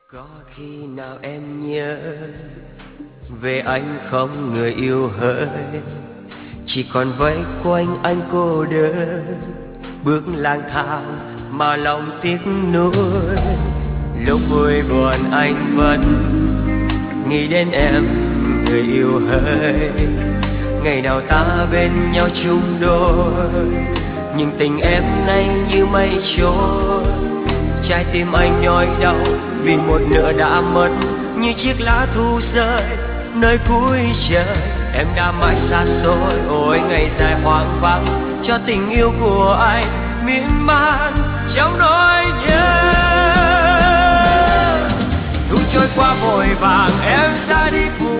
Có khi nào em nhớ về anh không người yêu hỡi, chỉ còn vây quanh anh cô đơn, bước lang thang mà lòng tiếc nuối. Lúc vui buồn anh vẫn nghĩ đến em người yêu hỡi, ngày nào ta bên nhau chung đôi, nhưng tình em nay như mây trôi. Trái tim anh nhói đau vì một nửa đã mất, như chiếc lá thu rơi nơi cuối trời. Em đã mãi xa xôi, ôi ngày dài hoang vắng cho tình yêu của anh miên man trong nỗi nhớ. Thu trôi qua vội vàng, em ra đi buồn